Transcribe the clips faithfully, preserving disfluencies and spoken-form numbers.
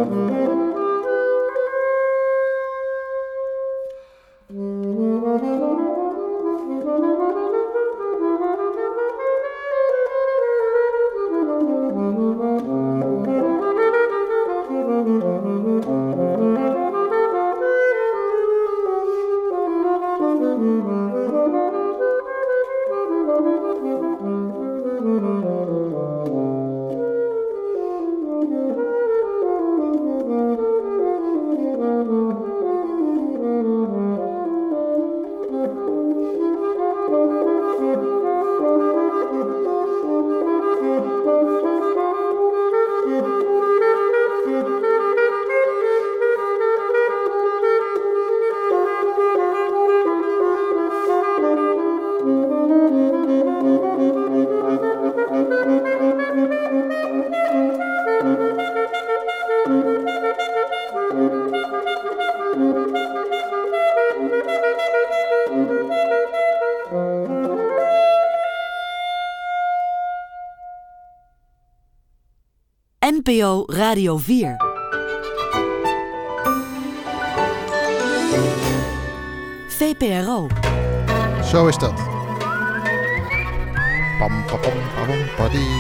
N P O Radio vier. V P R O. Zo is dat. Pam, pam, pam, pam, padie.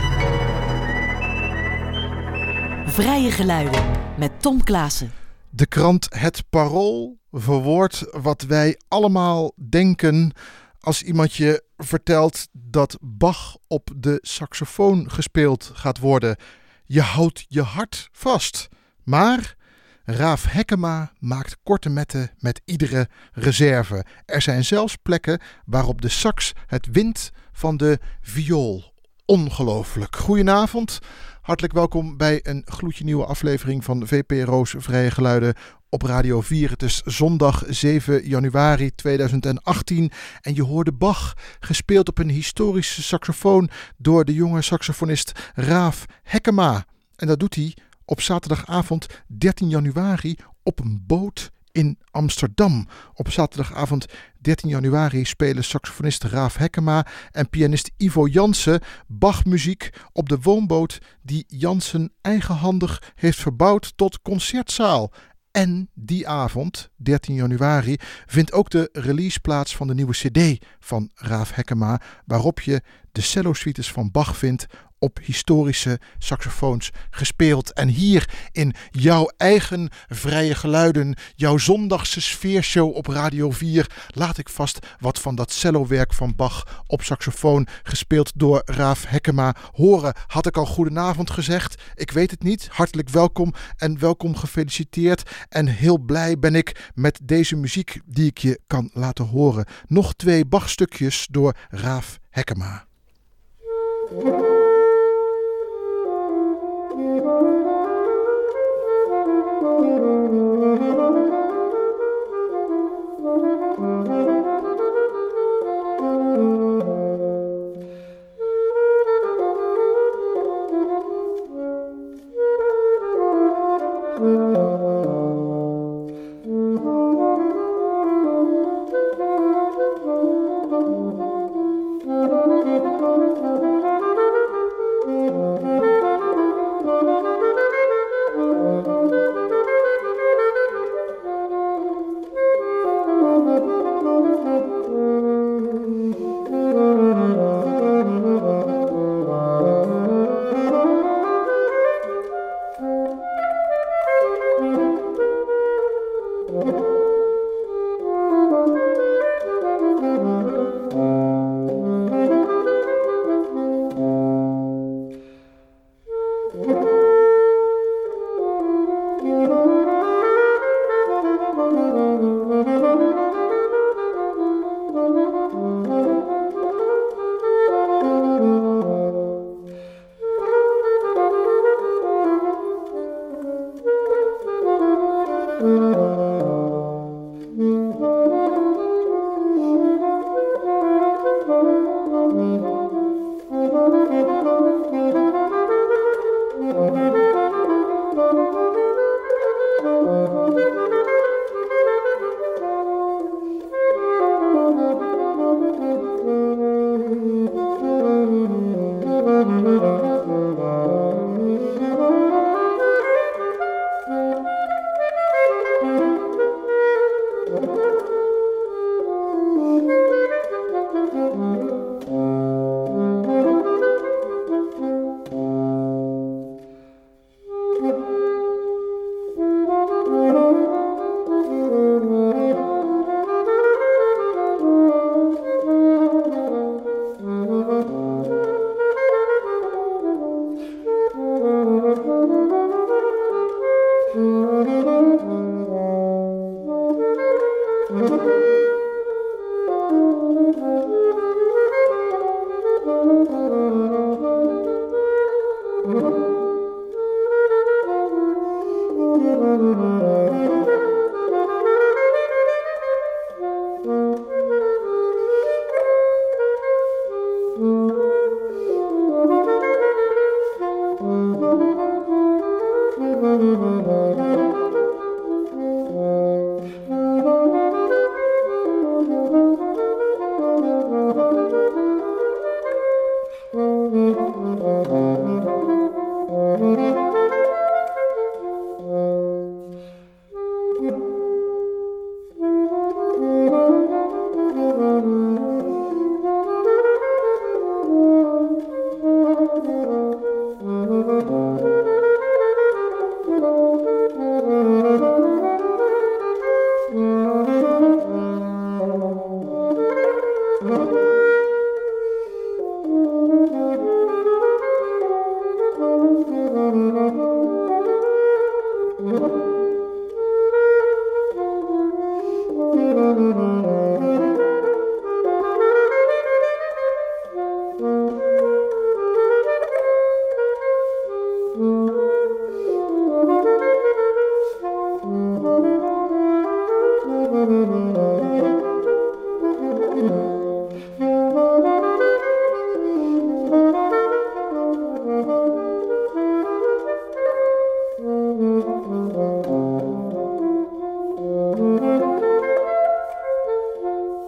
Vrije geluiden met Tom Klaassen. De krant Het Parool verwoordt wat wij allemaal denken als iemand je vertelt dat Bach op de saxofoon gespeeld gaat worden. Je houdt je hart vast. Maar Raaf Hekkema maakt korte metten met iedere reserve. Er zijn zelfs plekken waarop de sax het wint van de viool. Ongelooflijk. Goedenavond. Hartelijk welkom bij een gloedje nieuwe aflevering van V P R O's Vrije Geluiden op Radio vier. Het is zondag zeven januari tweeduizend achttien en je hoorde Bach, gespeeld op een historische saxofoon door de jonge saxofonist Raaf Hekkema. En dat doet hij op zaterdagavond dertien januari op een boot in Amsterdam. Op zaterdagavond dertien januari spelen saxofonist Raaf Hekkema en pianist Ivo Jansen Bachmuziek op de woonboot die Jansen eigenhandig heeft verbouwd tot concertzaal. En die avond, dertien januari, vindt ook de release plaats van de nieuwe cd van Raaf Hekkema, waarop je de cello-suites van Bach vindt op historische saxofoons gespeeld. En hier in jouw eigen Vrije Geluiden, jouw zondagse sfeershow op Radio vier, laat ik vast wat van dat cellowerk van Bach op saxofoon, gespeeld door Raaf Hekkema, horen. Had ik al goedenavond gezegd? Ik weet het niet. Hartelijk welkom en welkom gefeliciteerd. En heel blij ben ik met deze muziek die ik je kan laten horen. Nog twee Bach-stukjes door Raaf Hekkema.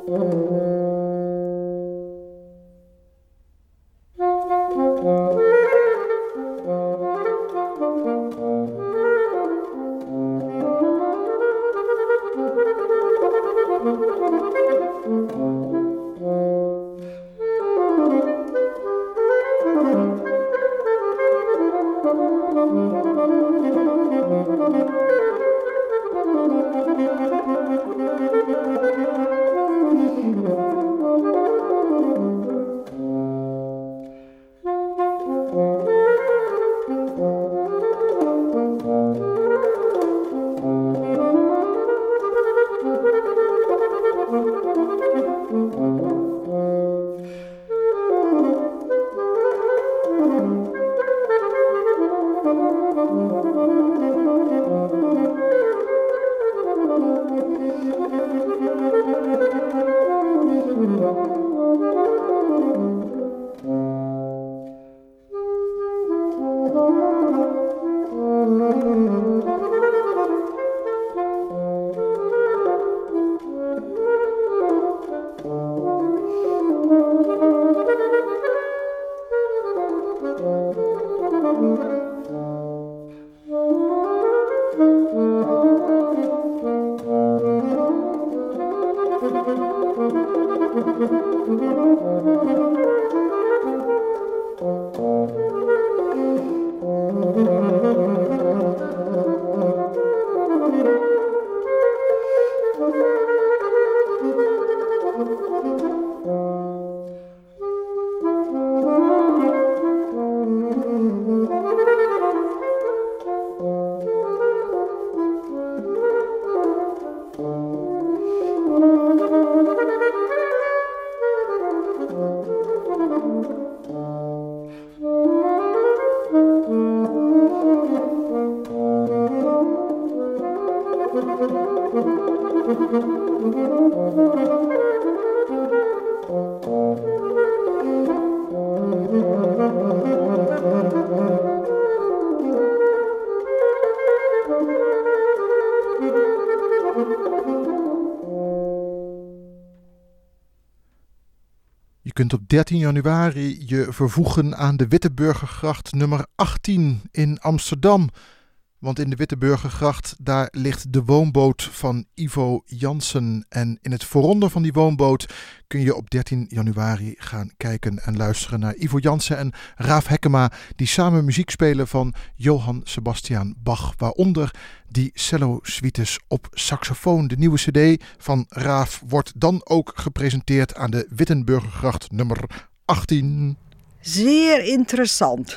Je kunt op dertien januari je vervoegen aan de Witteburgergracht nummer achttien in Amsterdam. Want in de Witteburgergracht, daar ligt de woonboot van Ivo Jansen. En in het vooronder van die woonboot kun je op dertien januari gaan kijken en luisteren naar Ivo Jansen en Raaf Hekkema, die samen muziek spelen van Johann Sebastian Bach. Waaronder die cello-suites op saxofoon. De nieuwe cd van Raaf wordt dan ook gepresenteerd aan de Wittenburgergracht nummer achttien. Zeer interessant.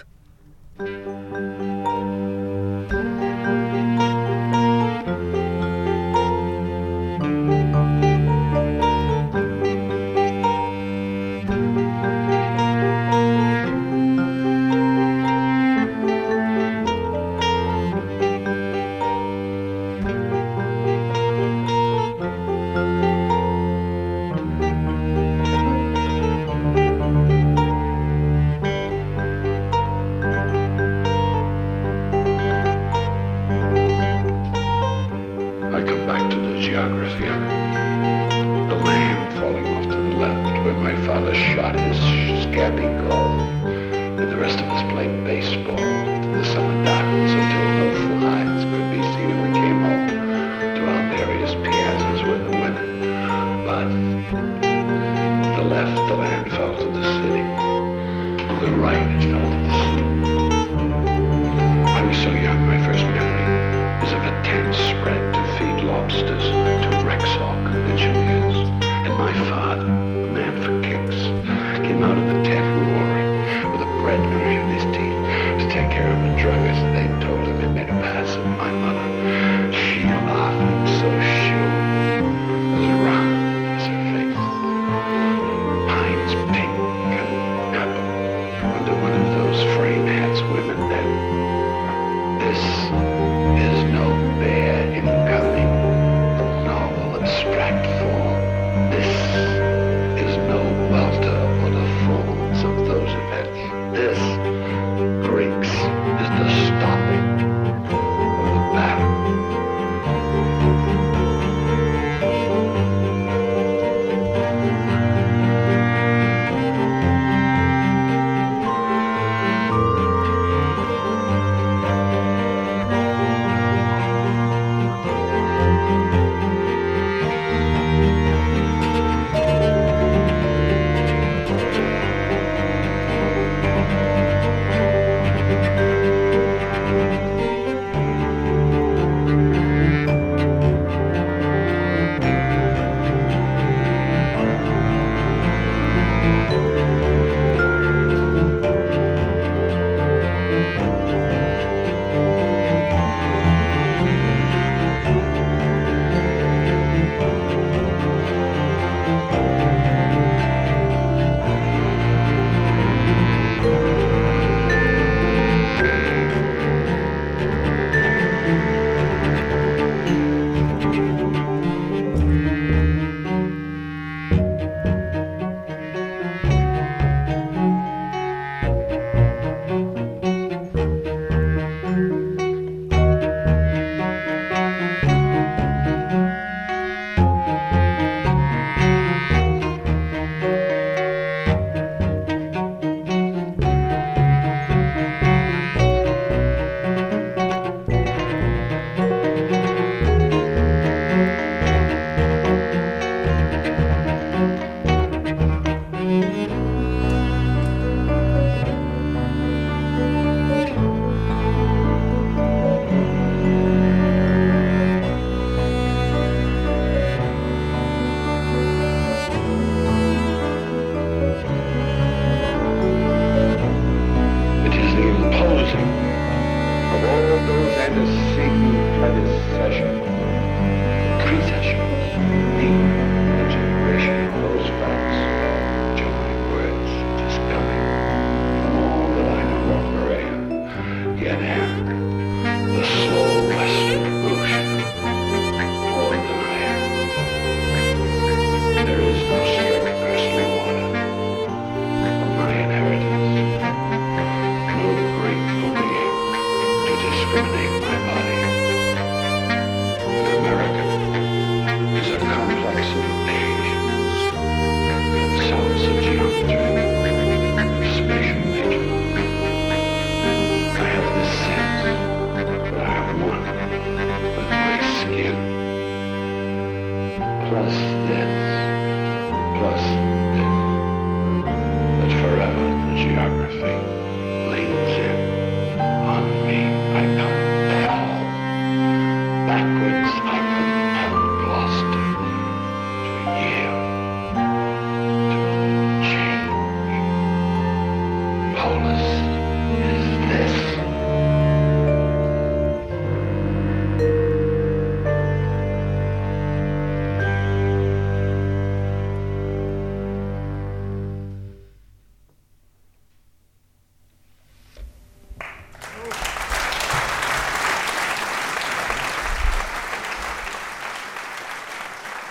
This is no bear incoming.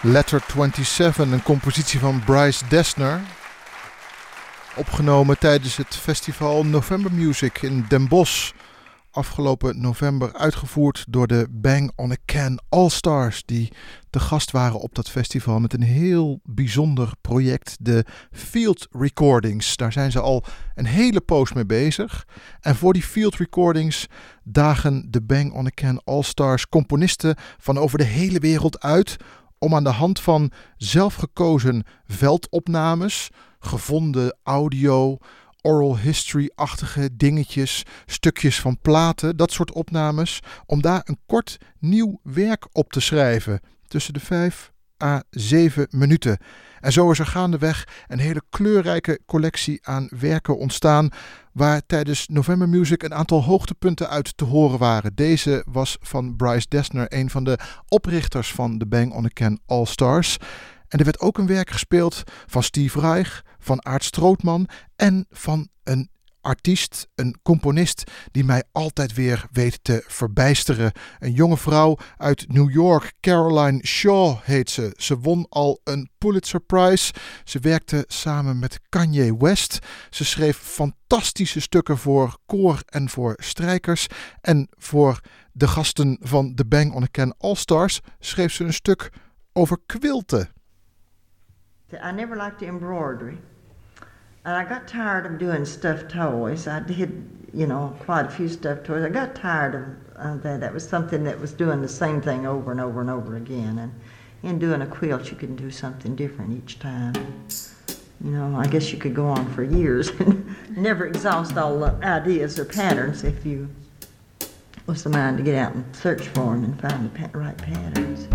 Letter zevenentwintig, een compositie van Bryce Dessner. Opgenomen tijdens het festival November Music in Den Bosch. Afgelopen november uitgevoerd door de Bang on a Can All-Stars, die te gast waren op dat festival met een heel bijzonder project, de Field Recordings. Daar zijn ze al een hele poos mee bezig. En voor die Field Recordings dagen de Bang on a Can All-Stars componisten van over de hele wereld uit om aan de hand van zelfgekozen veldopnames, gevonden audio, oral history-achtige dingetjes, stukjes van platen, dat soort opnames, om daar een kort nieuw werk op te schrijven. Tussen de vijf à zeven minuten. En zo is er gaandeweg een hele kleurrijke collectie aan werken ontstaan, waar tijdens November Music een aantal hoogtepunten uit te horen waren. Deze was van Bryce Dessner, een van de oprichters van de Bang on a Can All-Stars. En er werd ook een werk gespeeld van Steve Reich, van Aart Strootman en van een artiest, een componist die mij altijd weer weet te verbijsteren. Een jonge vrouw uit New York, Caroline Shaw heet ze. Ze won al een Pulitzer Prize. Ze werkte samen met Kanye West. Ze schreef fantastische stukken voor koor en voor strijkers. En voor de gasten van de Bang on a Can All-Stars schreef ze een stuk over quilten. I never liked embroidery. And I got tired of doing stuffed toys. I did, you know, quite a few stuffed toys. I got tired of uh, that. That was something that was doing the same thing over and over and over again. And in doing a quilt, you can do something different each time. You know, I guess you could go on for years and never exhaust all the ideas or patterns if you was the mind to get out and search for them and find the pa- right patterns.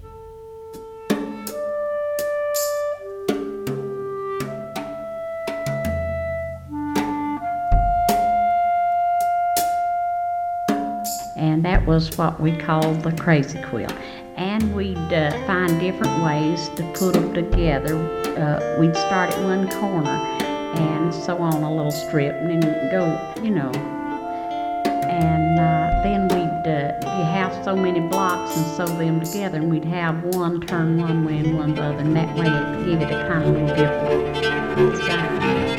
And that was what we called the crazy quilt. And we'd uh, find different ways to put them together. Uh, we'd start at one corner and sew on a little strip and then go, you know. And uh, then we'd uh, you have so many blocks and sew them together, and we'd have one turn one way and one the other, and that way it gave it a kind of little different design.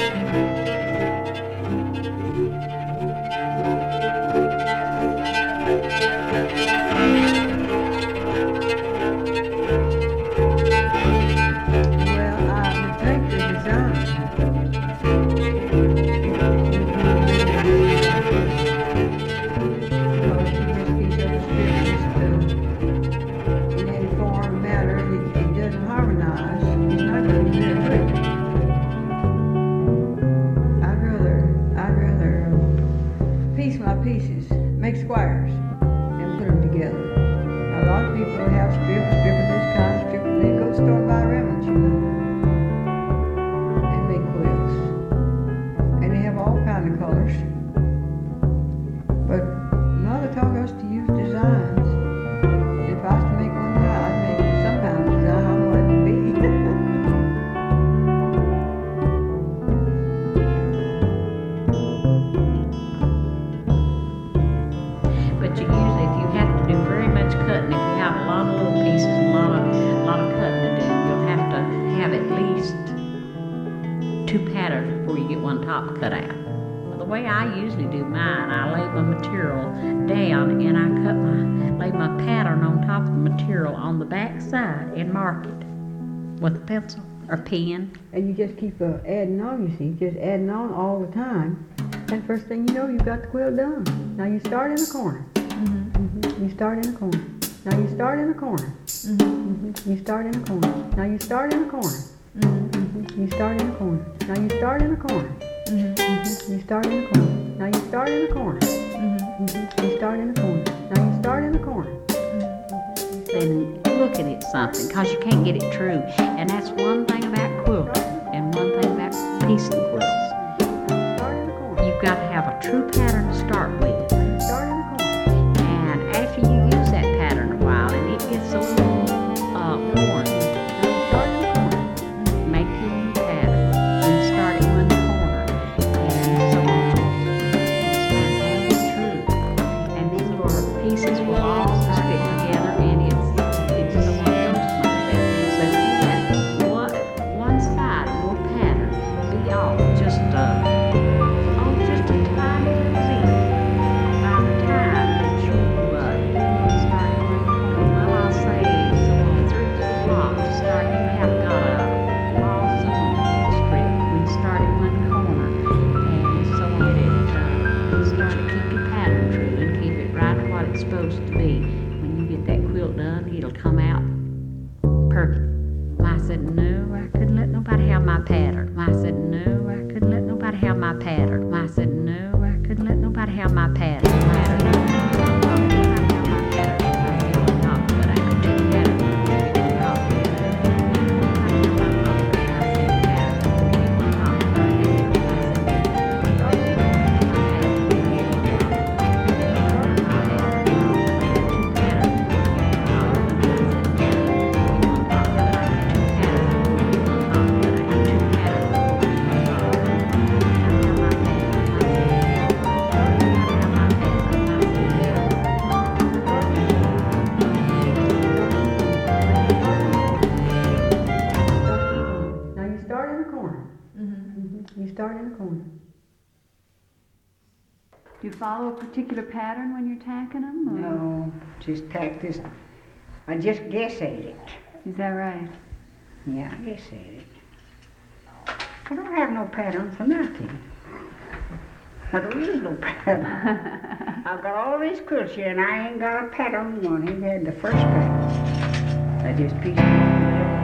With a pencil or pen. And you just keep uh, adding on, you see, just adding on all the time. And first thing you know, you've got the quilt done. Now you start in the corner. Mm-hmm. Mm-hmm. You start in the corner. Now you start in the corner. Mm-hmm. Mm-hmm. You start in the corner. Now you start in the corner. Mm-hmm. Mm-hmm. You start in the corner. Now you start in the corner. Mm-hmm. Mm-hmm. You start in the corner. Now you start in the corner. Mm-hmm. Mm-hmm. You start in the corner. Now you start in the corner. And looking at something, because you can't get it true. And that's one thing about quilting and one thing about piecing quilts. You've got to have a true pattern to start with. And after you use that pattern a while and it gets a little uh, worn, make your new pattern and start at one corner and so on. It's not going to be true. And then your pieces will all fit together, and it's it's just one of those like that. my pattern. I said, no, I couldn't let nobody have my pattern. I said, no, I couldn't let nobody have my pattern. I said, no, I couldn't let nobody have my pattern. I said, no, but I could do better. Do you follow a particular pattern when you're tacking them? Or? No, just tack this. I just guess at it. Is that right? Yeah, I guess at it. I don't have no pattern for nothing. There is no pattern. I've got all these quilts here, and I ain't got a pattern on one. He had the first pattern. I just pieced them all together.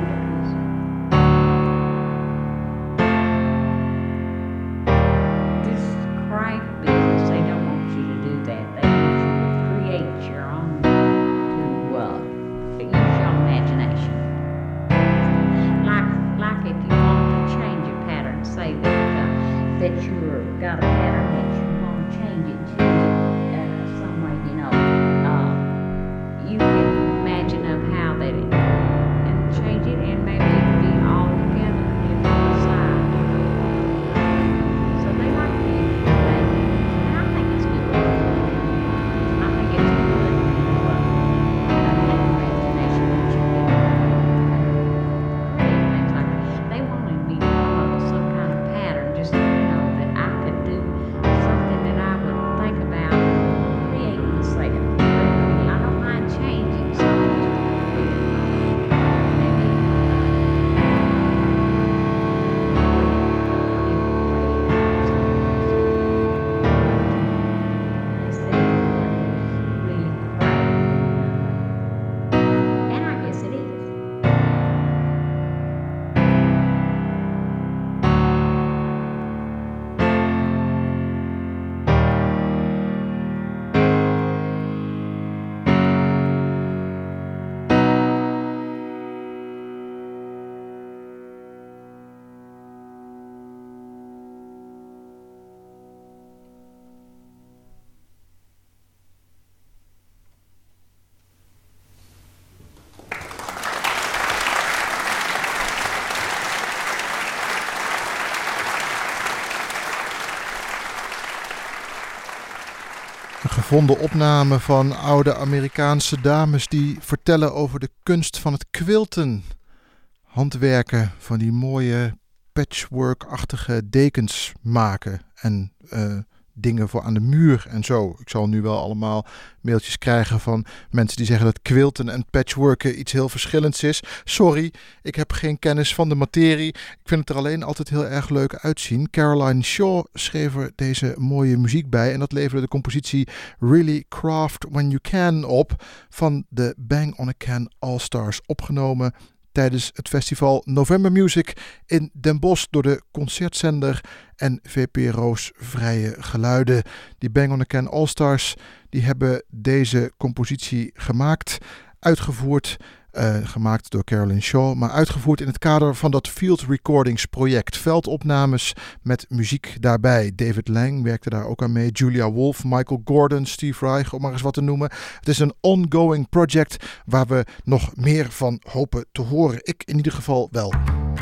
Gevonden opname van oude Amerikaanse dames die vertellen over de kunst van het quilten. Handwerken van die mooie patchwork-achtige dekens maken en uh, dingen voor aan de muur en zo. Ik zal nu wel allemaal mailtjes krijgen van mensen die zeggen dat quilten en patchworken iets heel verschillends is. Sorry, ik heb geen kennis van de materie. Ik vind het er alleen altijd heel erg leuk uitzien. Caroline Shaw schreef er deze mooie muziek bij en dat leverde de compositie Really Craft When You Can op van de Bang on a Can All-Stars, opgenomen tijdens het festival November Music in Den Bosch door de Concertzender en V P R O's Vrije Geluiden. Die Bang on a Can All-Stars die hebben deze compositie gemaakt, uitgevoerd, uh, gemaakt door Caroline Shaw, maar uitgevoerd in het kader van dat Field Recordings project. Veldopnames met muziek daarbij. David Lang werkte daar ook aan mee, Julia Wolf, Michael Gordon, Steve Reich, om maar eens wat te noemen. Het is een ongoing project waar we nog meer van hopen te horen. Ik in ieder geval wel.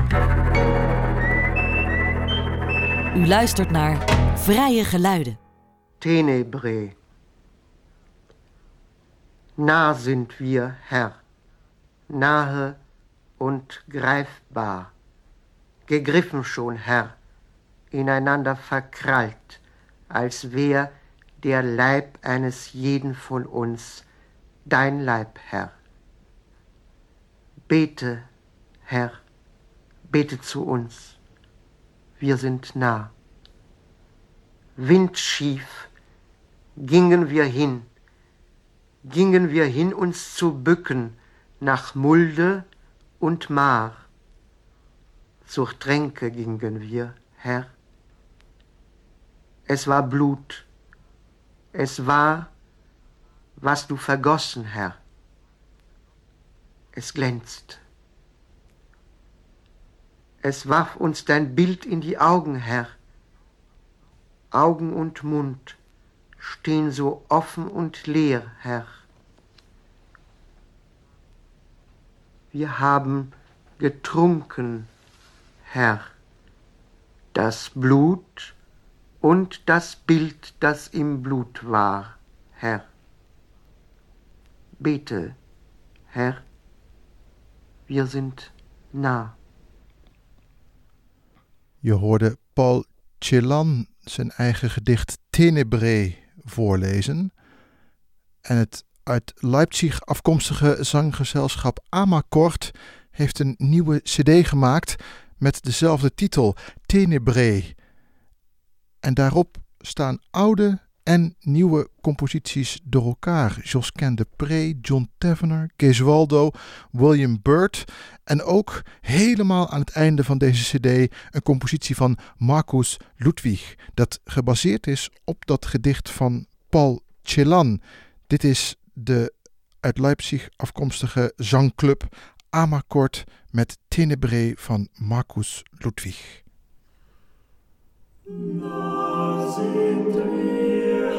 U luistert naar Vrije Geluiden. Tenebrae. Nah sind wir, Herr, nahe und greifbar, gegriffen schon, Herr, ineinander verkrallt, als wär der Leib eines jeden von uns dein Leib, Herr. Bete, Herr, bete zu uns, wir sind nah. Windschief gingen wir hin, gingen wir hin, uns zu bücken nach Mulde und Maar. zur Tränke gingen wir, Herr. Es war Blut, es war, was du vergossen, Herr. Es glänzt. Es warf uns dein Bild in die Augen, Herr. Augen und Mund stehen so offen und leer, Herr. Wir haben getrunken, Herr, das Blut und das Bild, das im Blut war, Herr. Bete, Herr, wir sind nah. Je hoorde Paul Celan zijn eigen gedicht Ténébré voorlezen. En het uit Leipzig afkomstige zanggezelschap Amakord heeft een nieuwe cd gemaakt met dezelfde titel, Ténébré. En daarop staan oude en nieuwe composities door elkaar. Josquin de Pré, John Tavener, Gesualdo, William Byrd. En ook helemaal aan het einde van deze cd een compositie van Markus Ludwig, dat gebaseerd is op dat gedicht van Paul Celan. Dit is de uit Leipzig afkomstige zangclub Amakord met Ténébré van Markus Ludwig. Da sind wir,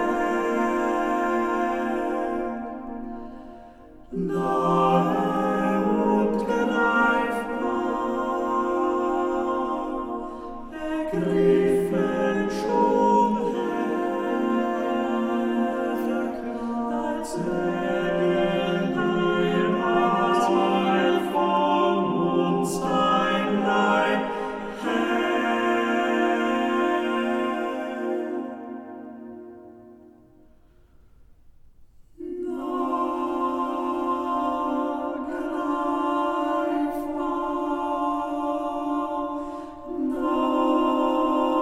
Herr, nahe und greifbar, ergriffen schon, Herr, als Engel dein Heil von uns einleih, No.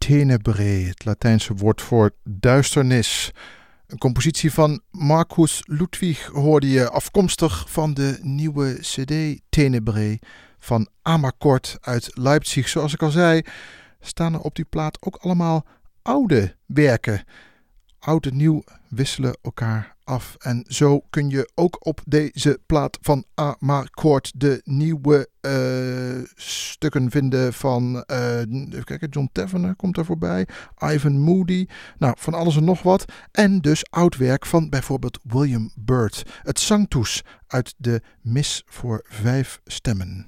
Tenebrae, het Latijnse woord voor duisternis. Een compositie van Marcus Ludwig hoorde je, afkomstig van de nieuwe cd Tenebrae van Amarcord uit Leipzig. Zoals ik al zei, staan er op die plaat ook allemaal oude werken. Oud en nieuw wisselen elkaar af. En zo kun je ook op deze plaat van Amarcord de nieuwe uh, stukken vinden van uh, even kijken, John Tavener komt er voorbij, Ivan Moody, nou van alles en nog wat. En dus oud werk van bijvoorbeeld William Byrd, het Sanctus uit de Mis voor vijf stemmen.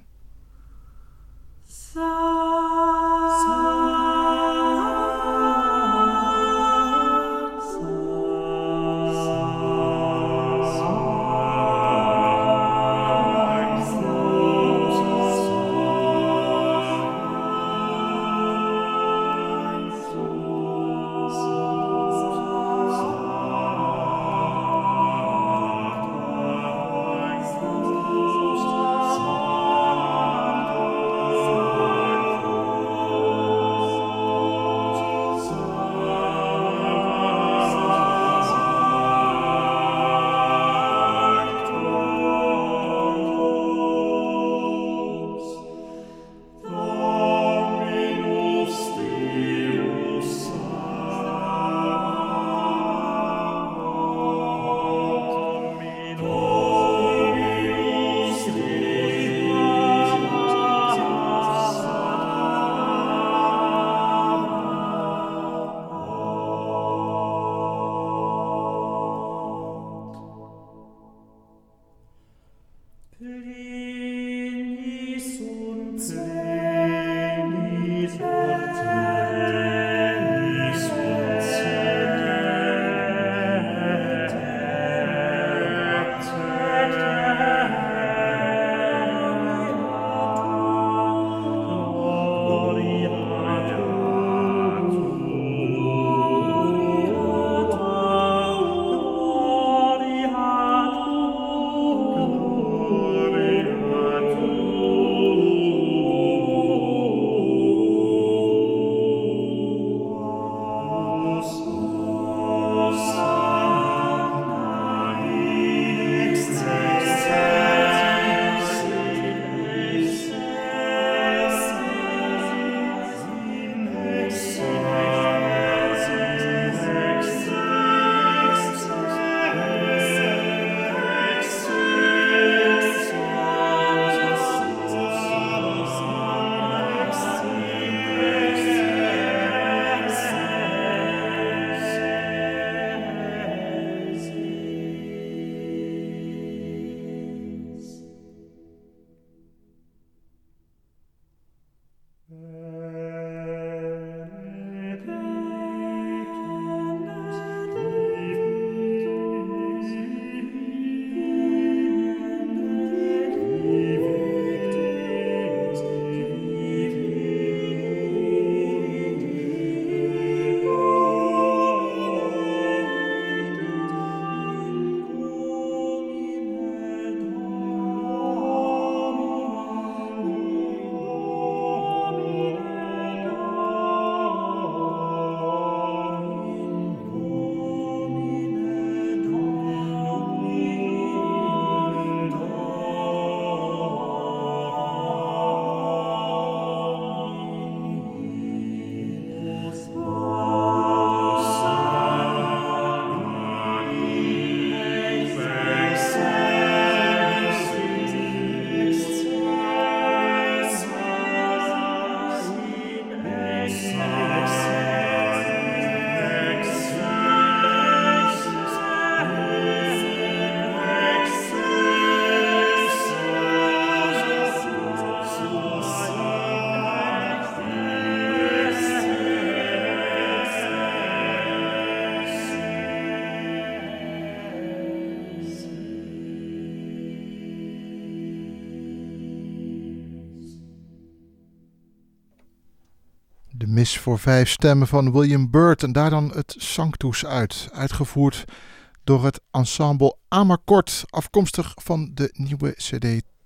De mis voor vijf stemmen van William Byrd en daar dan het Sanctus uit, uitgevoerd door het ensemble Amarcord, afkomstig van de nieuwe cd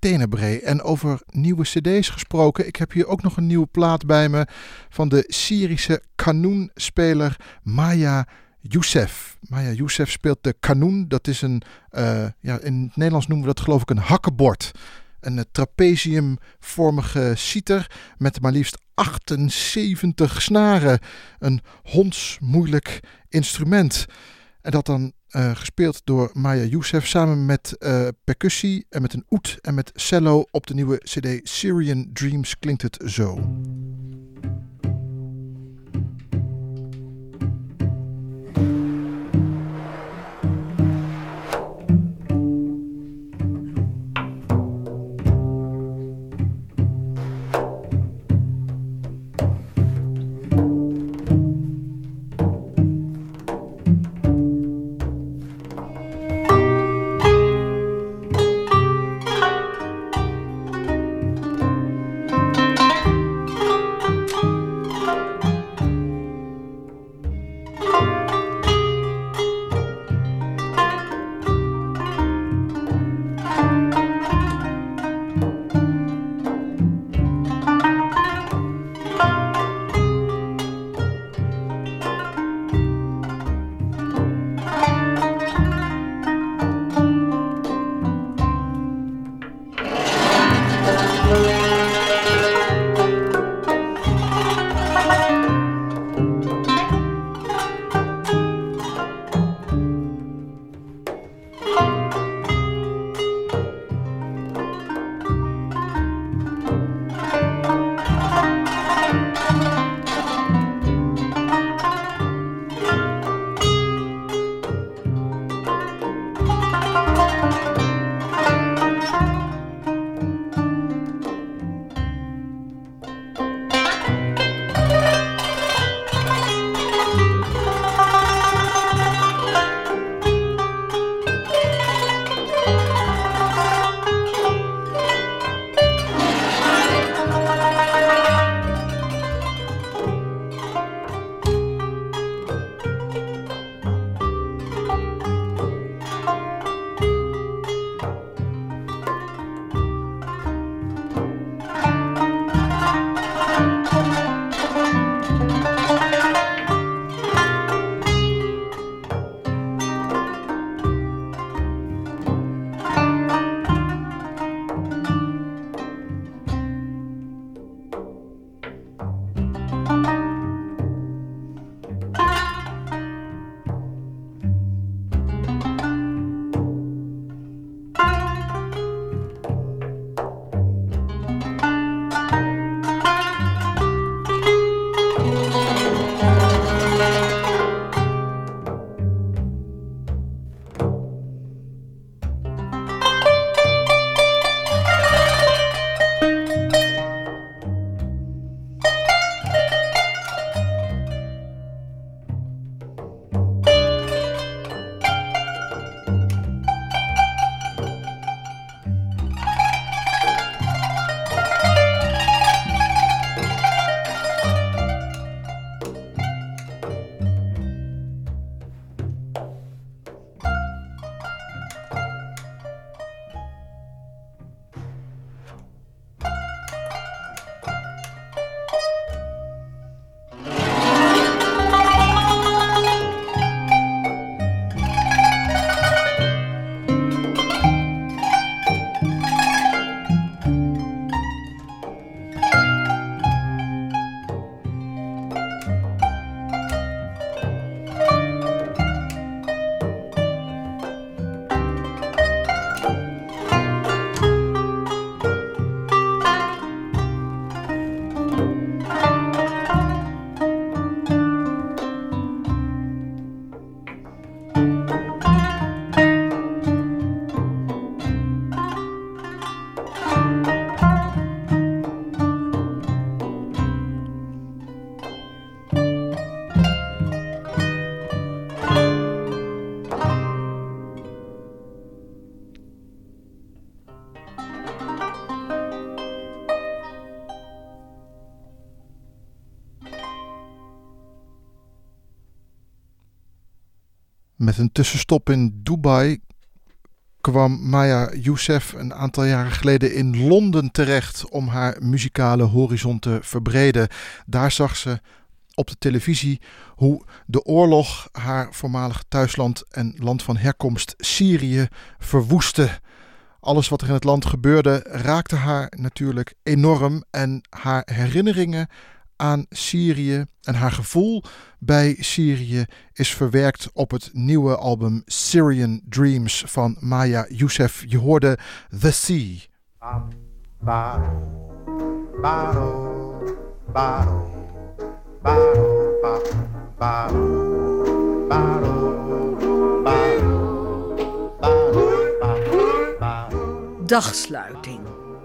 Tenebrae. En over nieuwe cd's gesproken, ik heb hier ook nog een nieuwe plaat bij me van de Syrische kanoenspeler Maya Youssef. Maya Youssef speelt de kanoen. Dat is een, uh, ja, in het Nederlands noemen we dat geloof ik een hakkenbord. Een uh, trapeziumvormige citer met maar liefst achtenzeventig snaren. Een hondsmoeilijk instrument. En dat dan uh, gespeeld door Maya Youssef samen met uh, percussie en met een oud en met cello. Op de nieuwe cd Syrian Dreams klinkt het zo. Met een tussenstop in Dubai kwam Maya Youssef een aantal jaren geleden in Londen terecht om haar muzikale horizon te verbreden. Daar zag ze op de televisie hoe de oorlog haar voormalig thuisland en land van herkomst Syrië verwoestte. Alles wat er in het land gebeurde raakte haar natuurlijk enorm en haar herinneringen aan Syrië en haar gevoel bij Syrië is verwerkt op het nieuwe album Syrian Dreams van Maya Youssef. Je hoorde The Sea. Dagsluiting.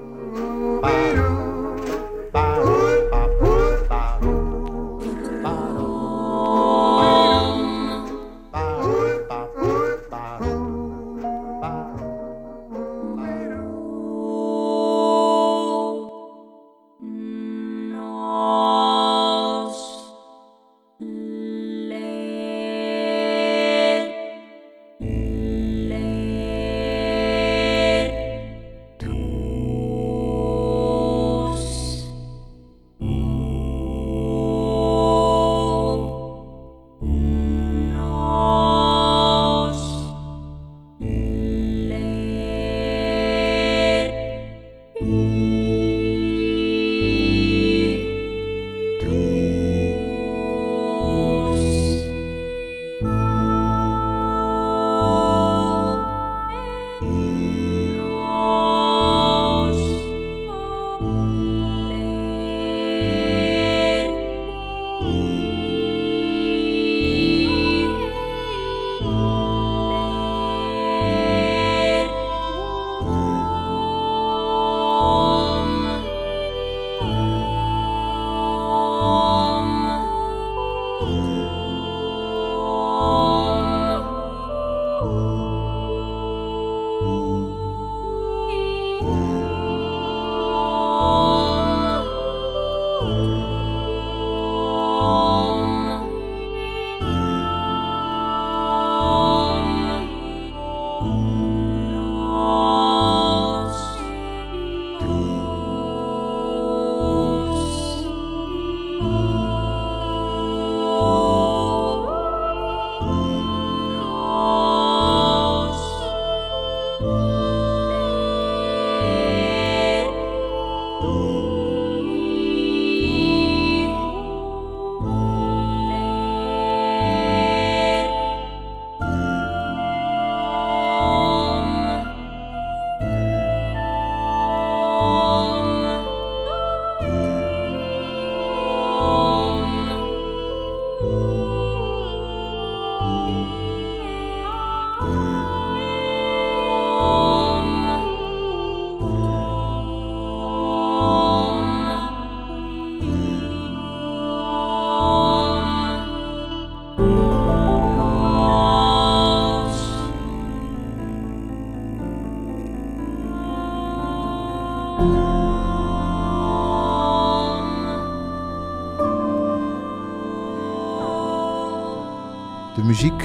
De muziek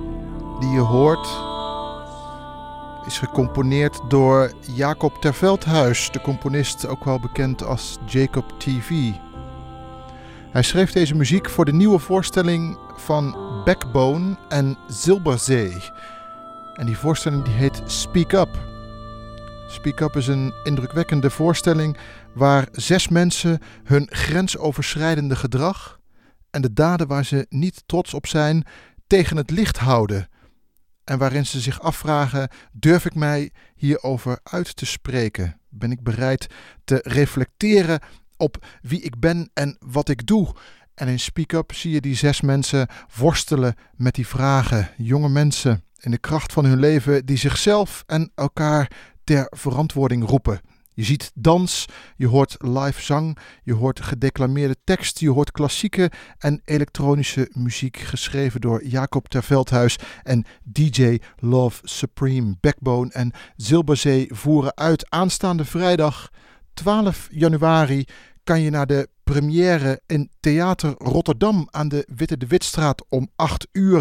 die je hoort is gecomponeerd door Jacob ter Veldhuis, de componist ook wel bekend als Jacob T V. Hij schreef deze muziek voor de nieuwe voorstelling van Backbone en Zilberzee. En die voorstelling die heet Speak Up. Speak Up is een indrukwekkende voorstelling waar zes mensen hun grensoverschrijdende gedrag en de daden waar ze niet trots op zijn tegen het licht houden. En waarin ze zich afvragen, durf ik mij hierover uit te spreken? Ben ik bereid te reflecteren op wie ik ben en wat ik doe? En in Speak Up zie je die zes mensen worstelen met die vragen. Jonge mensen in de kracht van hun leven die zichzelf en elkaar ter verantwoording roepen. Je ziet dans, je hoort live zang, je hoort gedeclameerde tekst, je hoort klassieke en elektronische muziek geschreven door Jacob ter Veldhuis en D J Love Supreme. Backbone en Zilberzee voeren uit. Aanstaande vrijdag twaalf januari kan je naar de première in Theater Rotterdam aan de Witte de Witstraat om acht uur.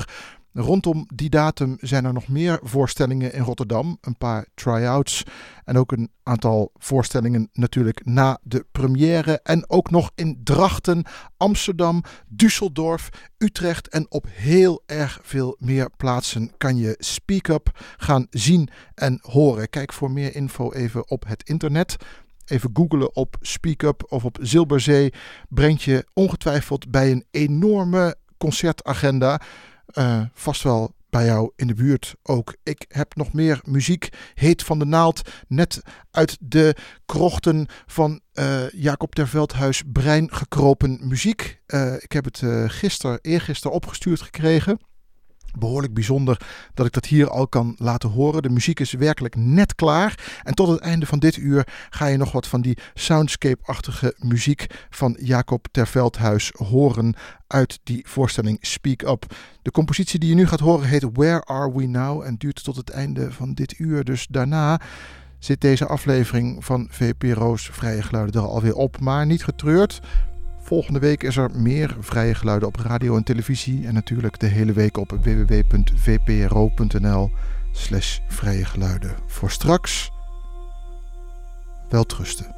Rondom die datum zijn er nog meer voorstellingen in Rotterdam. Een paar try-outs en ook een aantal voorstellingen natuurlijk na de première. En ook nog in Drachten, Amsterdam, Düsseldorf, Utrecht en op heel erg veel meer plaatsen kan je Speak Up gaan zien en horen. Kijk voor meer info even op het internet. Even googlen op Speak Up of op Zilberzee brengt je ongetwijfeld bij een enorme concertagenda. Uh, vast wel bij jou in de buurt ook. Ik heb nog meer muziek, heet van de naald, net uit de krochten van uh, Jacob ter Veldhuis brein gekropen muziek. Uh, ik heb het uh, gisteren, eergisteren opgestuurd gekregen. Behoorlijk bijzonder dat ik dat hier al kan laten horen. De muziek is werkelijk net klaar. En tot het einde van dit uur ga je nog wat van die soundscape-achtige muziek van Jacob ter Veldhuis horen uit die voorstelling Speak Up. De compositie die je nu gaat horen heet Where Are We Now en duurt tot het einde van dit uur. Dus daarna zit deze aflevering van V P R O's Vrije Geluiden er alweer op. Maar niet getreurd. Volgende week is er meer vrije geluiden op radio en televisie. En natuurlijk de hele week op w w w punt v p r o punt n l slash vrije geluiden. Voor straks, welterusten.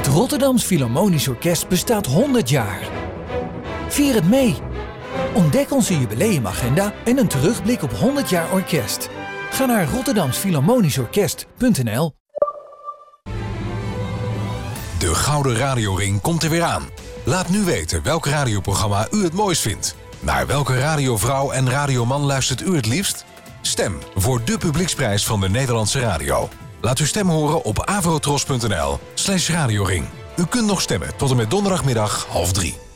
Het Rotterdams Philharmonisch Orkest bestaat honderd jaar. Vier het mee. Ontdek onze jubileumagenda en een terugblik op honderd jaar orkest. Ga naar rotterdams philharmonisch orkest punt n l. De Gouden Radioring komt er weer aan. Laat nu weten welk radioprogramma u het mooist vindt. Naar welke radiovrouw en radioman luistert u het liefst? Stem voor de publieksprijs van de Nederlandse radio. Laat uw stem horen op avrotros punt n l slash radioring. U kunt nog stemmen tot en met donderdagmiddag half drie.